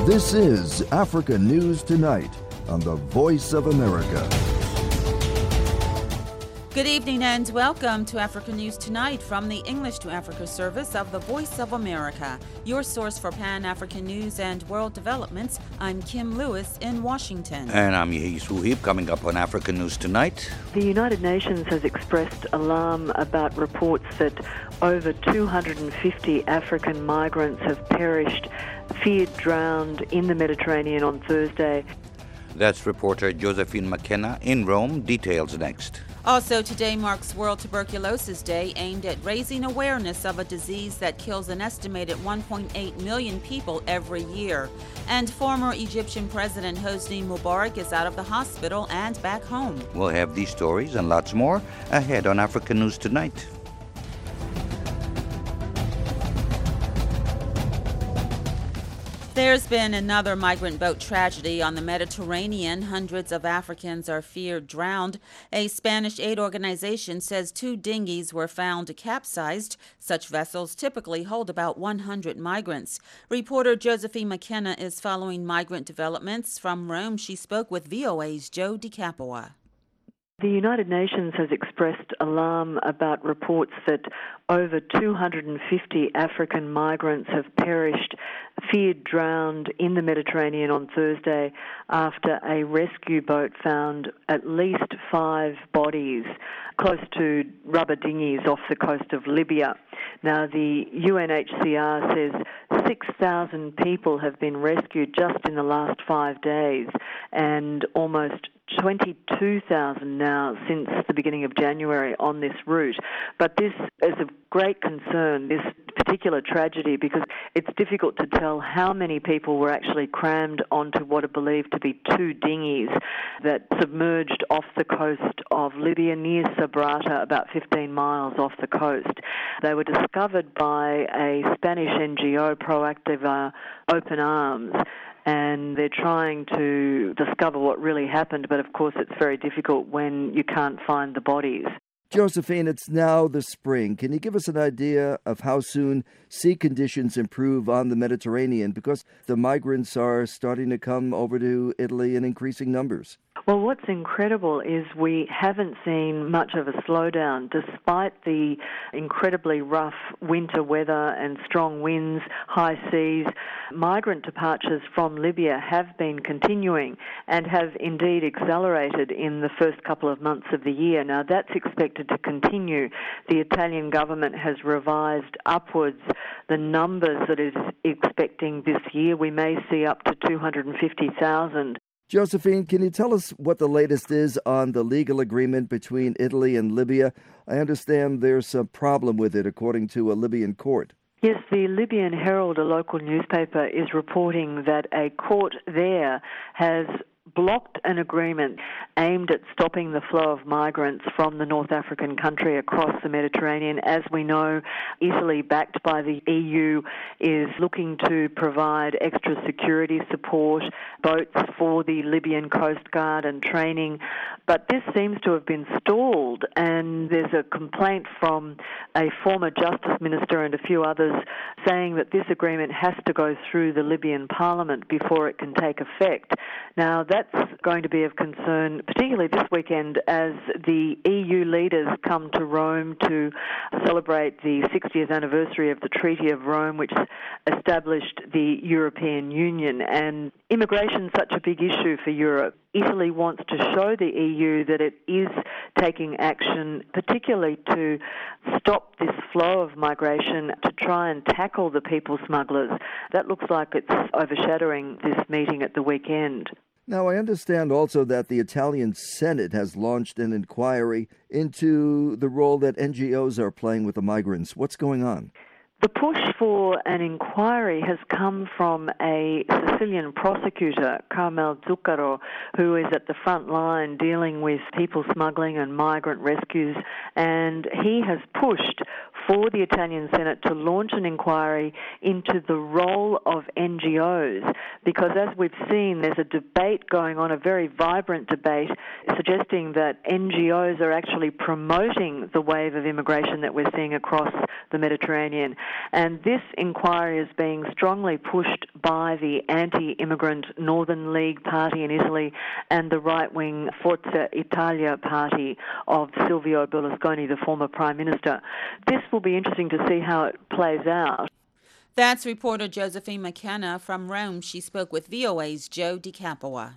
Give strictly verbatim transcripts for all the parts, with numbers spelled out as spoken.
This is Africa News Tonight on the Voice of America. Good evening and welcome to Africa News Tonight from the English to Africa service of the Voice of America, your source for Pan-African news and world developments. I'm Kim Lewis in Washington. And I'm Yehi Suhib. Coming up on Africa News Tonight. The United Nations has expressed alarm about reports that over two hundred fifty African migrants have perished, feared drowned in the Mediterranean on Thursday. That's reporter Josephine McKenna in Rome. Details next. Also, today marks World Tuberculosis Day, aimed at raising awareness of a disease that kills an estimated one point eight million people every year. And former Egyptian President Hosni Mubarak is out of the hospital and back home. We'll have these stories and lots more ahead on Africa News Tonight. There's been another migrant boat tragedy on the Mediterranean. Hundreds of Africans are feared drowned. A Spanish aid organization says two dinghies were found capsized. Such vessels typically hold about one hundred migrants. Reporter Josephine McKenna is following migrant developments. From Rome, she spoke with V O A's Joe DiCapua. The United Nations has expressed alarm about reports that over two hundred fifty African migrants have perished, feared drowned in the Mediterranean on Thursday after a rescue boat found at least five bodies close to rubber dinghies off the coast of Libya. Now, the U N H C R says six thousand people have been rescued just in the last five days and almost twenty-two thousand now since the beginning of January on this route. But this is of great concern, this particular tragedy, because it's difficult to tell how many people were actually crammed onto what are believed to be two dinghies that submerged off the coast of Libya near Sabrata, about fifteen miles off the coast. They were discovered by a Spanish N G O, Proactiva Open Arms, and they're trying to discover what really happened, but of course it's very difficult when you can't find the bodies. Josephine, it's now the spring. Can you give us an idea of how soon sea conditions improve on the Mediterranean? Because the migrants are starting to come over to Italy in increasing numbers. Well, what's incredible is we haven't seen much of a slowdown despite the incredibly rough winter weather and strong winds, high seas. Migrant departures from Libya have been continuing and have indeed accelerated in the first couple of months of the year. Now, that's expected to continue. The Italian government has revised upwards the numbers that it is expecting this year. We may see up to two hundred fifty thousand. Josephine, can you tell us what the latest is on the legal agreement between Italy and Libya? I understand there's some problem with it, according to a Libyan court. Yes, the Libyan Herald, a local newspaper, is reporting that a court there has blocked an agreement aimed at stopping the flow of migrants from the North African country across the Mediterranean. As we know, Italy, backed by the E U, is looking to provide extra security support, boats for the Libyan Coast Guard and training. But this seems to have been stalled, and there's a complaint from a former justice minister and a few others saying that this agreement has to go through the Libyan parliament before it can take effect. Now, that's going to be of concern, particularly this weekend, as the E U leaders come to Rome to celebrate the sixtieth anniversary of the Treaty of Rome, which established the European Union. And immigration's such a big issue for Europe. Italy wants to show the E U that it is taking action, particularly to stop this flow of migration, to try and tackle the people smugglers. That looks like it's overshadowing this meeting at the weekend. Now, I understand also that the Italian Senate has launched an inquiry into the role that N G Os are playing with the migrants. What's going on? The push for an inquiry has come from a Sicilian prosecutor, Carmel Zuccaro, who is at the front line dealing with people smuggling and migrant rescues, and he has pushed for the Italian Senate to launch an inquiry into the role of N G Os, because as we've seen, there's a debate going on, a very vibrant debate, suggesting that N G Os are actually promoting the wave of immigration that we're seeing across the Mediterranean. And this inquiry is being strongly pushed by the anti-immigrant Northern League party in Italy and the right-wing Forza Italia party of Silvio Berlusconi, the former Prime Minister. This will be interesting to see how it plays out. That's reporter Josephine McKenna from Rome. She spoke with V O A's Joe DiCapua.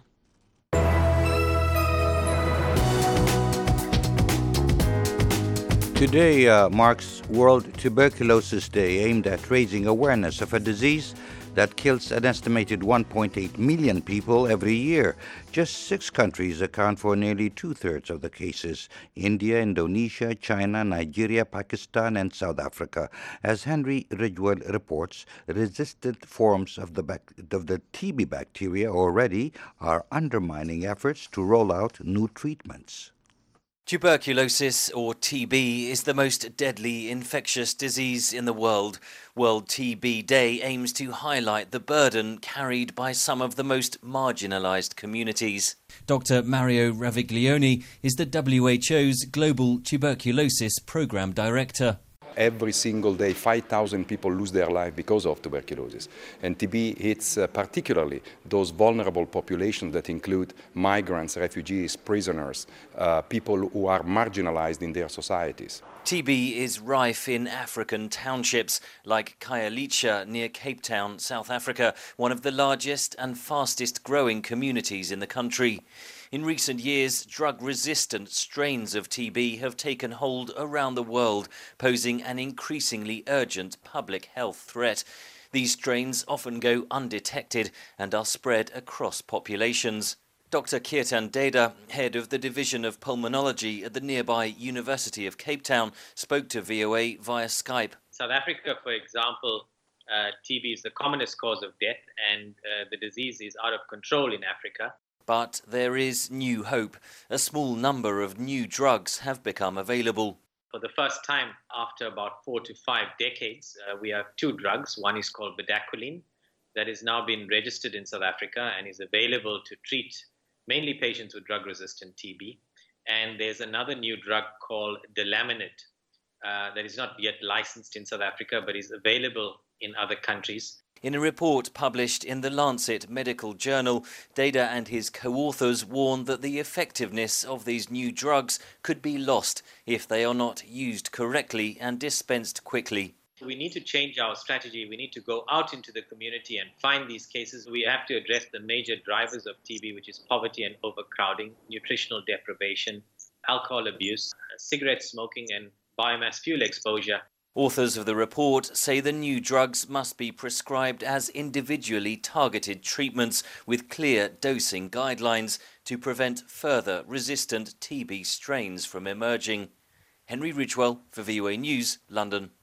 Today uh, marks World Tuberculosis Day, aimed at raising awareness of a disease that kills an estimated one point eight million people every year. Just six countries account for nearly two-thirds of the cases: India, Indonesia, China, Nigeria, Pakistan, and South Africa. As Henry Ridgewell reports, resistant forms of the, bac- of the T B bacteria already are undermining efforts to roll out new treatments. Tuberculosis, or T B, is the most deadly infectious disease in the world. World T B Day aims to highlight the burden carried by some of the most marginalised communities. Doctor Mario Raviglione is the W H O's Global Tuberculosis Programme Director. Every single day, five thousand people lose their life because of tuberculosis. And T B hits uh, particularly those vulnerable populations that include migrants, refugees, prisoners, uh, people who are marginalized in their societies. T B is rife in African townships like Khayelitsha near Cape Town, South Africa, one of the largest and fastest growing communities in the country. In recent years, drug-resistant strains of T B have taken hold around the world, posing an increasingly urgent public health threat. These strains often go undetected and are spread across populations. Doctor Kirtan Deda, head of the Division of Pulmonology at the nearby University of Cape Town, spoke to V O A via Skype. South Africa, for example, uh, T B is the commonest cause of death, and uh, the disease is out of control in Africa. But there is new hope. A small number of new drugs have become available. For the first time after about four to five decades, uh, we have two drugs. One is called bedaquiline, that has now been registered in South Africa and is available to treat mainly patients with drug-resistant T B. And there's another new drug called delaminate uh, that is not yet licensed in South Africa, but is available in other countries. In a report published in the Lancet Medical Journal, Deda and his co-authors warn that the effectiveness of these new drugs could be lost if they are not used correctly and dispensed quickly. We need to change our strategy. We need to go out into the community and find these cases. We have to address the major drivers of T B, which is poverty and overcrowding, nutritional deprivation, alcohol abuse, cigarette smoking, and biomass fuel exposure. Authors of the report say the new drugs must be prescribed as individually targeted treatments with clear dosing guidelines to prevent further resistant T B strains from emerging. Henry Ridgewell for V O A News, London.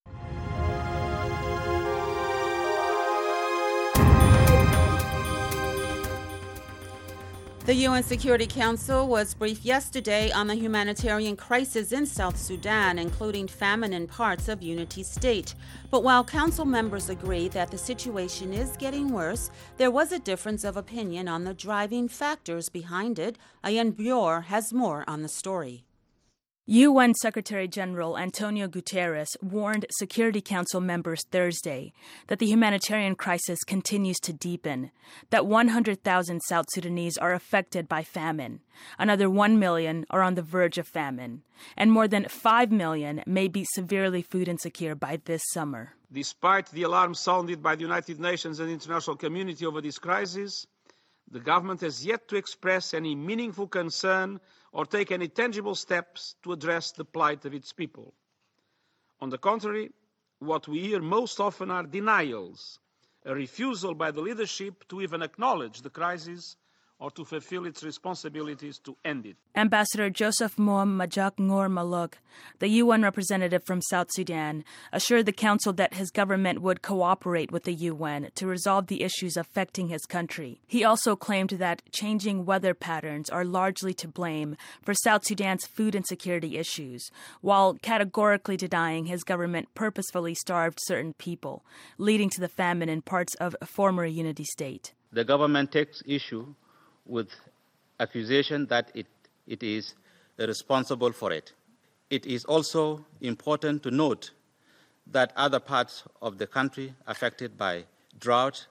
The U N Security Council was briefed yesterday on the humanitarian crisis in South Sudan, including famine in parts of Unity State. But while council members agree that the situation is getting worse, there was a difference of opinion on the driving factors behind it. Ayan Bior has more on the story. U N Secretary General Antonio Guterres warned Security Council members Thursday that the humanitarian crisis continues to deepen, that one hundred thousand South Sudanese are affected by famine, another one million are on the verge of famine, and more than five million may be severely food insecure by this summer. Despite the alarm sounded by the United Nations and the international community over this crisis, the government has yet to express any meaningful concern or take any tangible steps to address the plight of its people. On the contrary, what we hear most often are denials, a refusal by the leadership to even acknowledge the crisis or to fulfill its responsibilities to end it. Ambassador Joseph Moam Majak Ngor Maluk, the U N representative from South Sudan, assured the Council that his government would cooperate with the U N to resolve the issues affecting his country. He also claimed that changing weather patterns are largely to blame for South Sudan's food insecurity issues, while categorically denying his government purposefully starved certain people, leading to the famine in parts of former Unity State. The government takes issue with accusation that it, it is responsible for it. It is also important to note that other parts of the country affected by drought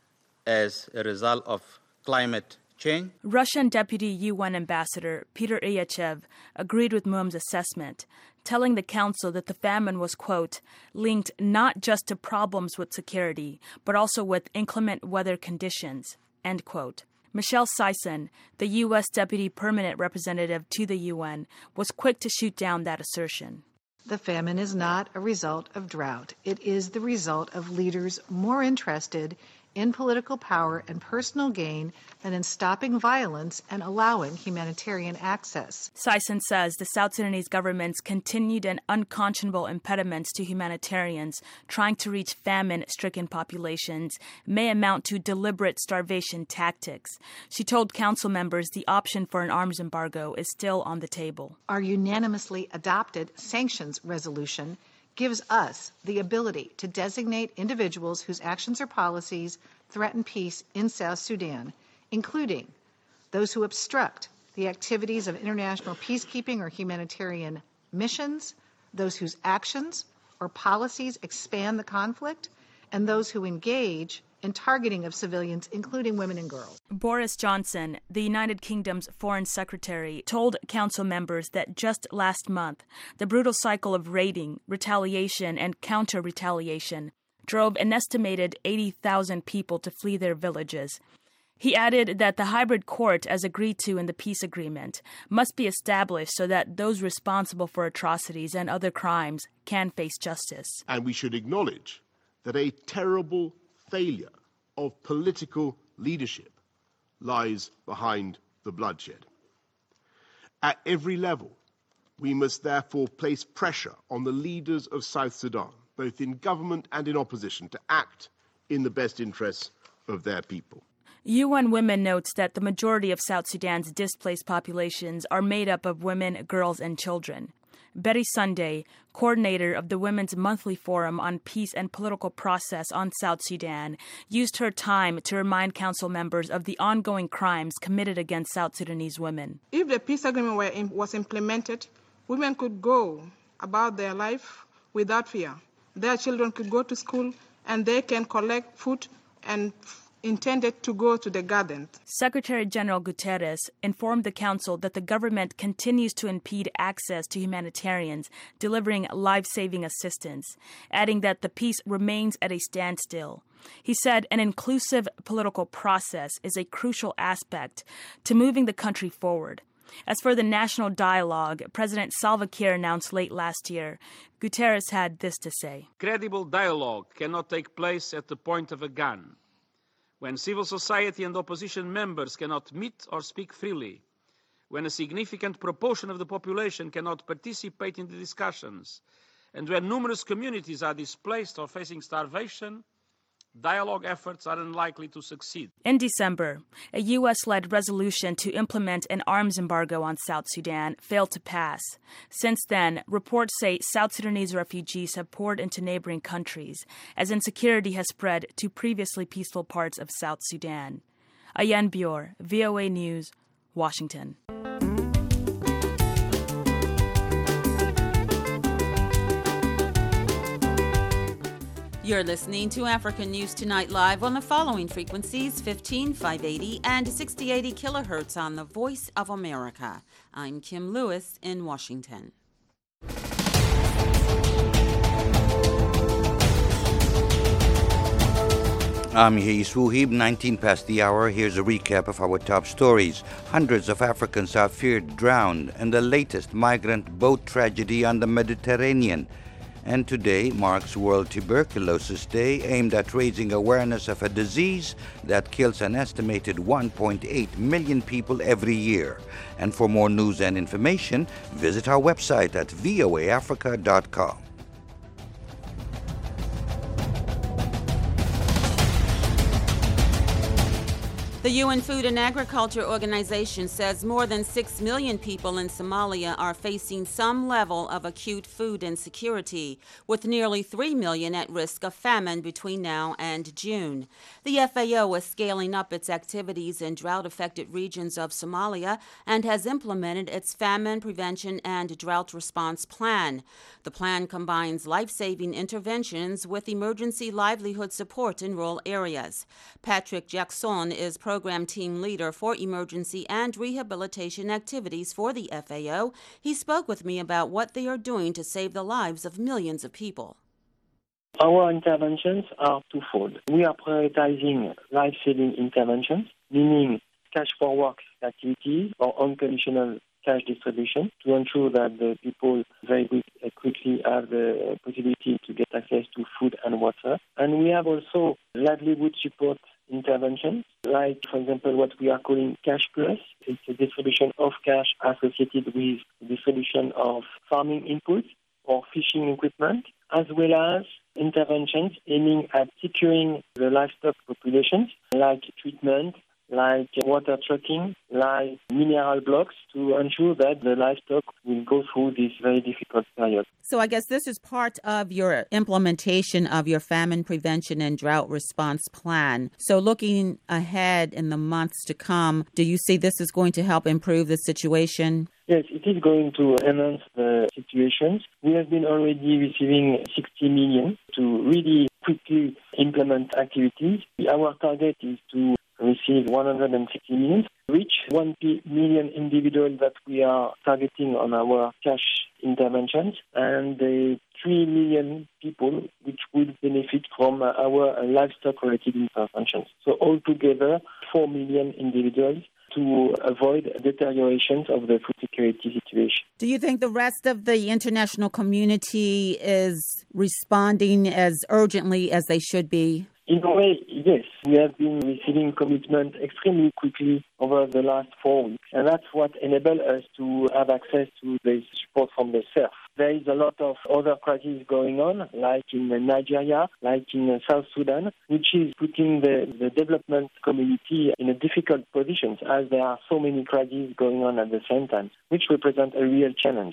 as a result of climate change. Russian Deputy U N Ambassador Peter Ilyachev agreed with Moam's assessment, telling the Council that the famine was, quote, linked not just to problems with security, but also with inclement weather conditions, end quote. Michelle Sison, the U S Deputy Permanent Representative to the U N, was quick to shoot down that assertion. The famine is not a result of drought. It is the result of leaders more interested in political power and personal gain than in stopping violence and allowing humanitarian access. Sison says the South Sudanese government's continued and unconscionable impediments to humanitarians trying to reach famine-stricken populations may amount to deliberate starvation tactics. She told council members the option for an arms embargo is still on the table. Our unanimously adopted sanctions resolution gives us the ability to designate individuals whose actions or policies threaten peace in South Sudan, including those who obstruct the activities of international peacekeeping or humanitarian missions, those whose actions or policies expand the conflict, and those who engage in targeting of civilians, including women and girls. Boris Johnson, the United Kingdom's Foreign Secretary, told council members that just last month, the brutal cycle of raiding, retaliation, and counter-retaliation drove an estimated eighty thousand people to flee their villages. He added that the hybrid court, as agreed to in the peace agreement, must be established so that those responsible for atrocities and other crimes can face justice. And we should acknowledge that a terrible failure of political leadership lies behind the bloodshed. At every level, we must therefore place pressure on the leaders of South Sudan, both in government and in opposition, to act in the best interests of their people. U N Women notes that the majority of South Sudan's displaced populations are made up of women, girls, and children. Betty Sunday, coordinator of the Women's Monthly Forum on Peace and Political Process on South Sudan, used her time to remind council members of the ongoing crimes committed against South Sudanese women. If the peace agreement were in, was implemented, women could go about their life without fear. Their children could go to school and they can collect food and intended to go to the garden. Secretary General Guterres informed the Council that the government continues to impede access to humanitarians delivering life-saving assistance, adding that the peace remains at a standstill. He said an inclusive political process is a crucial aspect to moving the country forward. As for the national dialogue President Salva Kiir announced late last year, Guterres had this to say. Credible dialogue cannot take place at the point of a gun. When civil society and opposition members cannot meet or speak freely, when a significant proportion of the population cannot participate in the discussions, and when numerous communities are displaced or facing starvation, dialogue efforts are unlikely to succeed. In December, a U S-led resolution to implement an arms embargo on South Sudan failed to pass. Since then, reports say South Sudanese refugees have poured into neighboring countries as insecurity has spread to previously peaceful parts of South Sudan. Ayan Bior, V O A News, Washington. You're listening to African News Tonight live on the following frequencies: fifteen, five eighty, and sixty eighty kilohertz on the Voice of America. I'm Kim Lewis in Washington. I'm Hayes Wuhib, nineteen past the hour. Here's a recap of our top stories. Hundreds of Africans are feared drowned in the latest migrant boat tragedy on the Mediterranean. And today marks World Tuberculosis Day, aimed at raising awareness of a disease that kills an estimated one point eight million people every year. And for more news and information, visit our website at v o a africa dot com. The U N Food and Agriculture Organization says more than six million people in Somalia are facing some level of acute food insecurity, with nearly three million at risk of famine between now and June. The F A O is scaling up its activities in drought-affected regions of Somalia and has implemented its famine prevention and drought response plan. The plan combines life-saving interventions with emergency livelihood support in rural areas. Patrick Jackson is Program Team Leader for Emergency and Rehabilitation Activities for the F A O. He spoke with me about what they are doing to save the lives of millions of people. Our interventions are twofold. We are prioritizing life-saving interventions, meaning cash for work activities or unconditional cash distribution to ensure that the people very quickly have the possibility to get access to food and water. And we have also livelihood support interventions, like, for example, what we are calling Cash Plus. It's a distribution of cash associated with distribution of farming inputs or fishing equipment, as well as interventions aiming at securing the livestock populations, like treatment, like water trucking, like mineral blocks, to ensure that the livestock will go through this very difficult period. So I guess this is part of your implementation of your famine prevention and drought response plan. So looking ahead in the months to come, do you see this is going to help improve the situation? Yes, it is going to enhance the situations. We have been already receiving sixty million to really quickly implement activities. Our target is to receive one hundred sixty million, reach one million individuals that we are targeting on our cash interventions, and the three million people which will benefit from our livestock-related interventions. So altogether, four million individuals to avoid deteriorations of the food security situation. Do you think the rest of the international community is responding as urgently as they should be? In a way, yes. We have been receiving commitment extremely quickly over the last four weeks, and that's what enabled us to have access to the support from the S E R F. There is a lot of other crises going on, like in Nigeria, like in South Sudan, which is putting the, the development community in a difficult position, as there are so many crises going on at the same time, which represent a real challenge.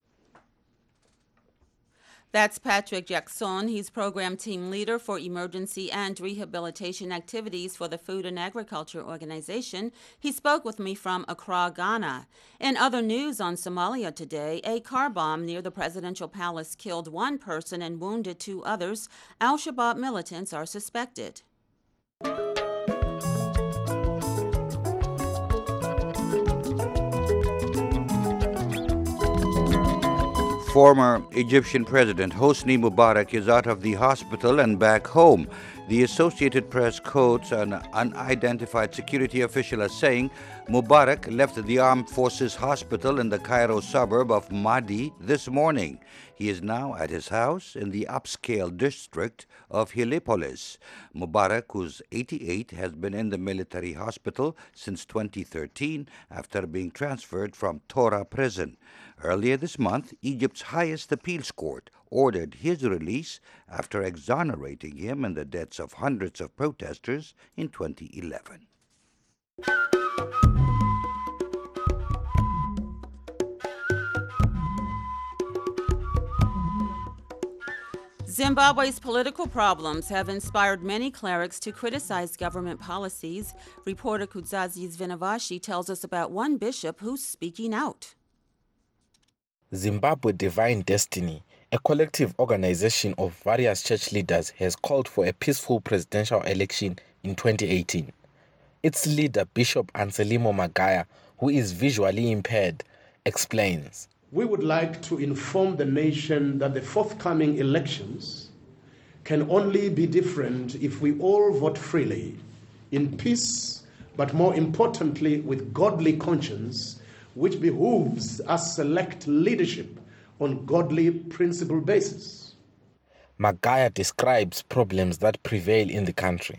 That's Patrick Jackson. He's Program Team Leader for Emergency and Rehabilitation Activities for the Food and Agriculture Organization. He spoke with me from Accra, Ghana. In other news on Somalia today, a car bomb near the presidential palace killed one person and wounded two others. Al-Shabaab militants are suspected. Former Egyptian President Hosni Mubarak is out of the hospital and back home. The Associated Press quotes an unidentified security official as saying Mubarak left the Armed Forces Hospital in the Cairo suburb of Mahdi this morning. He is now at his house in the upscale district of Heliopolis. Mubarak, who's eighty-eight, has been in the military hospital since twenty thirteen after being transferred from Tora prison. Earlier this month, Egypt's highest appeals court ordered his release after exonerating him in the deaths of hundreds of protesters in twenty eleven. Zimbabwe's political problems have inspired many clerics to criticize government policies. Reporter Kudzazi Zvinavashi tells us about one bishop who's speaking out. Zimbabwe Divine Destiny, a collective organization of various church leaders, has called for a peaceful presidential election in twenty eighteen. Its leader, Bishop Anselmo Magaya, who is visually impaired, explains. We would like to inform the nation that the forthcoming elections can only be different if we all vote freely, in peace, but more importantly with godly conscience, which behooves us select leadership on godly principle basis. Magaya describes problems that prevail in the country.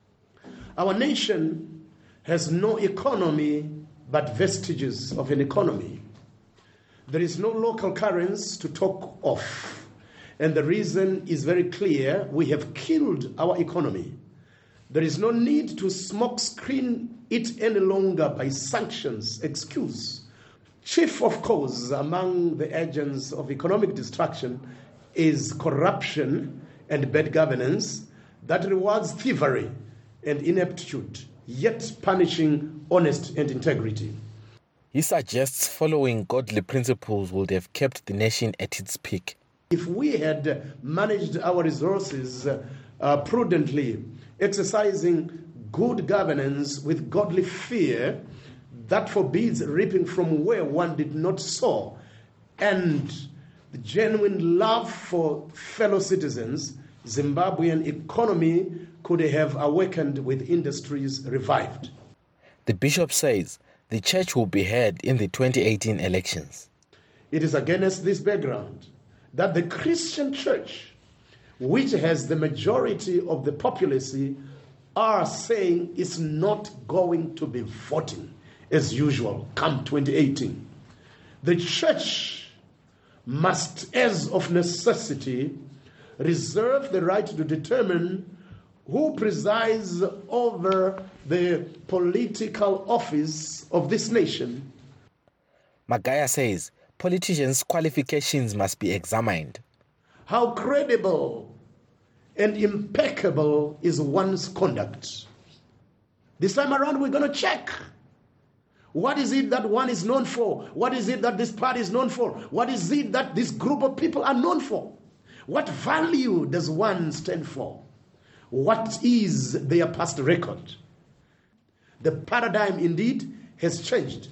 Our nation has no economy but vestiges of an economy. There is no local currency to talk of. And the reason is very clear. We have killed our economy. There is no need to smokescreen it any longer by sanctions excuse. Chief, of course, among the agents of economic destruction is corruption and bad governance that rewards thievery and ineptitude, yet punishing honest and integrity. He suggests following godly principles would have kept the nation at its peak. If we had managed our resources uh, prudently, exercising good governance with godly fear that forbids reaping from where one did not sow, and the genuine love for fellow citizens, Zimbabwean economy could have awakened with industries revived. The bishop says the church will be heard in the twenty eighteen elections. It is against this background that the Christian church, which has the majority of the populace, are saying is not going to be voting as usual come twenty eighteen. The church must, as of necessity, reserve the right to determine who presides over the political office of this nation. Magaya says politicians' qualifications must be examined. How credible and impeccable is one's conduct? This time around, we're going to check. What is it that one is known for? What is it that this party is known for? What is it that this group of people are known for? What value does one stand for? What is their past record? The paradigm indeed has changed.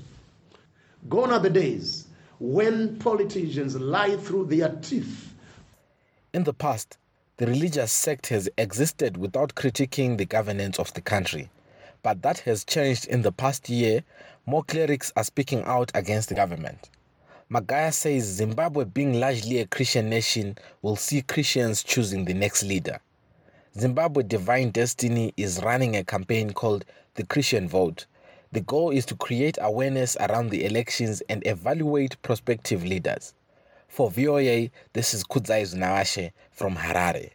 Gone are the days when politicians lie through their teeth. In the past, the religious sect has existed without critiquing the governance of the country. But that has changed in the past year. More clerics are speaking out against the government. Magaya says Zimbabwe, being largely a Christian nation, will see Christians choosing the next leader. Zimbabwe Divine Destiny is running a campaign called The Christian Vote. The goal is to create awareness around the elections and evaluate prospective leaders. For V O A, this is Kudzai Zunawashe from Harare.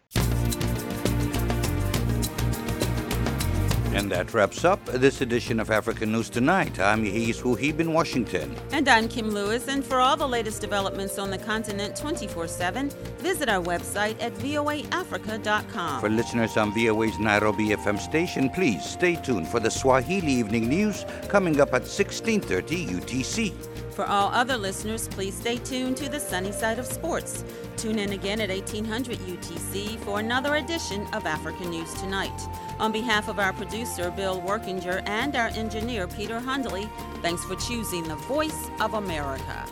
And that wraps up this edition of African News Tonight. I'm Yehis Wuhib in Washington. And I'm Kim Lewis. And for all the latest developments on the continent twenty-four seven, visit our website at V O A Africa dot com. For listeners on V O A's Nairobi F M station, please stay tuned for the Swahili Evening News coming up at sixteen thirty U T C. For all other listeners, please stay tuned to the sunny side of sports. Tune in again at eighteen hundred U T C for another edition of African News Tonight. On behalf of our producer, Bill Workinger, and our engineer, Peter Hundley, thanks for choosing the Voice of America.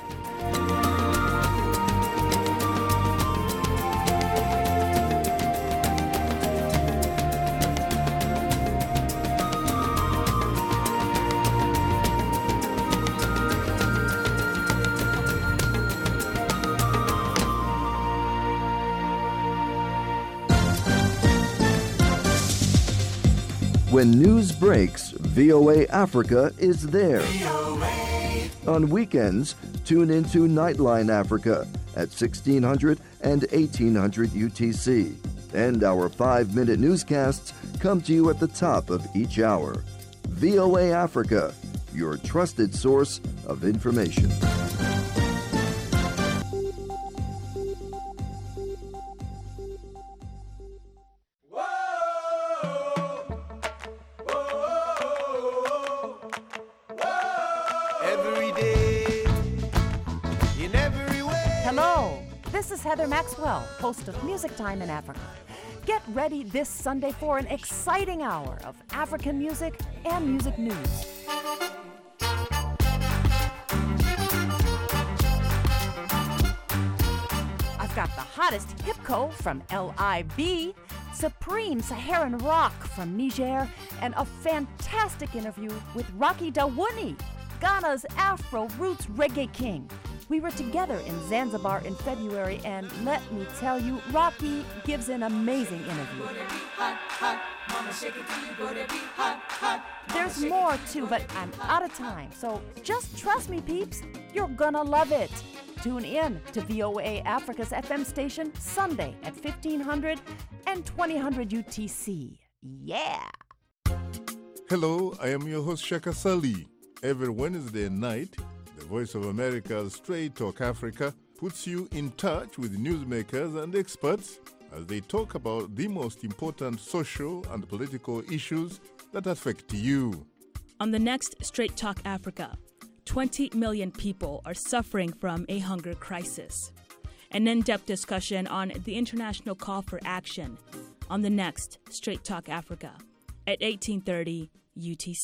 When news breaks, V O A Africa is there. On weekends, tune into Nightline Africa at sixteen hundred and eighteen hundred U T C. And our five-minute newscasts come to you at the top of each hour. V O A Africa, your trusted source of information. Heather Maxwell, host of Music Time in Africa. Get ready this Sunday for an exciting hour of African music and music news. I've got the hottest hipco from L I B, Supreme Saharan Rock from Niger, and a fantastic interview with Rocky Dawuni, Ghana's Afro Roots Reggae King. We were together in Zanzibar in February, and let me tell you, Rocky gives an amazing interview. There's more too, but I'm out of time, so just trust me, peeps. You're gonna love it. Tune in to V O A Africa's F M station Sunday at fifteen hundred and twenty hundred U T C. Yeah! Hello, I am your host Shaka Sali. Every Wednesday night, the Voice of America's Straight Talk Africa puts you in touch with newsmakers and experts as they talk about the most important social and political issues that affect you. On the next Straight Talk Africa, twenty million people are suffering from a hunger crisis. An in-depth discussion on the international call for action on the next Straight Talk Africa at eighteen thirty U T C.